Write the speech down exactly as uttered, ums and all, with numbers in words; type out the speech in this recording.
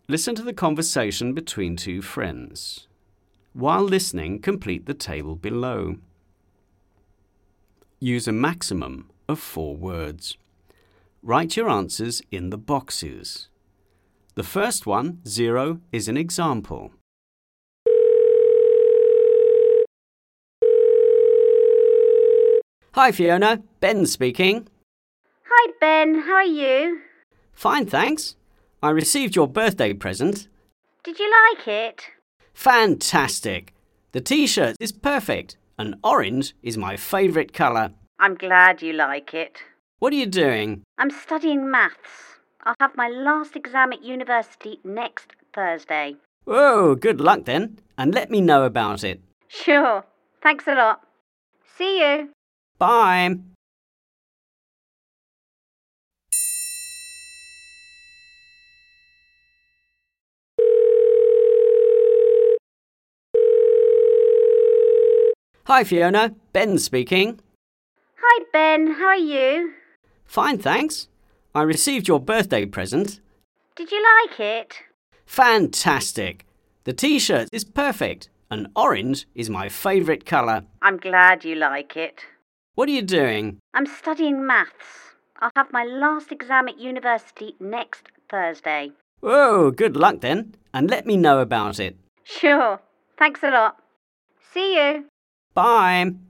Listen to the conversation between two friends. While listening, complete the table below. Use a maximum of four words. Write your answers in the boxes. The first one, zero, is an example. Hi Fiona, Ben speaking. Hi Ben, how are you? Fine, thanks. I received your birthday present. Did you like it? Fantastic! The t-shirt is perfect and orange is my favourite colour. I'm glad you like it. What are you doing? I'm studying maths. I'll have my last exam at university next Thursday. Oh, good luck then, and let me know about it. Sure. Thanks a lot. See you. Bye! Hi Fiona, Ben speaking. Hi Ben, how are you? Fine, thanks. I received your birthday present. Did you like it? Fantastic! The t-shirt is perfect and orange is my favourite colour. I'm glad you like it. What are you doing? I'm studying maths. I'll have my last exam at university next Thursday. Oh, good luck then, and let me know about it. Sure. Thanks a lot. See you. Bye!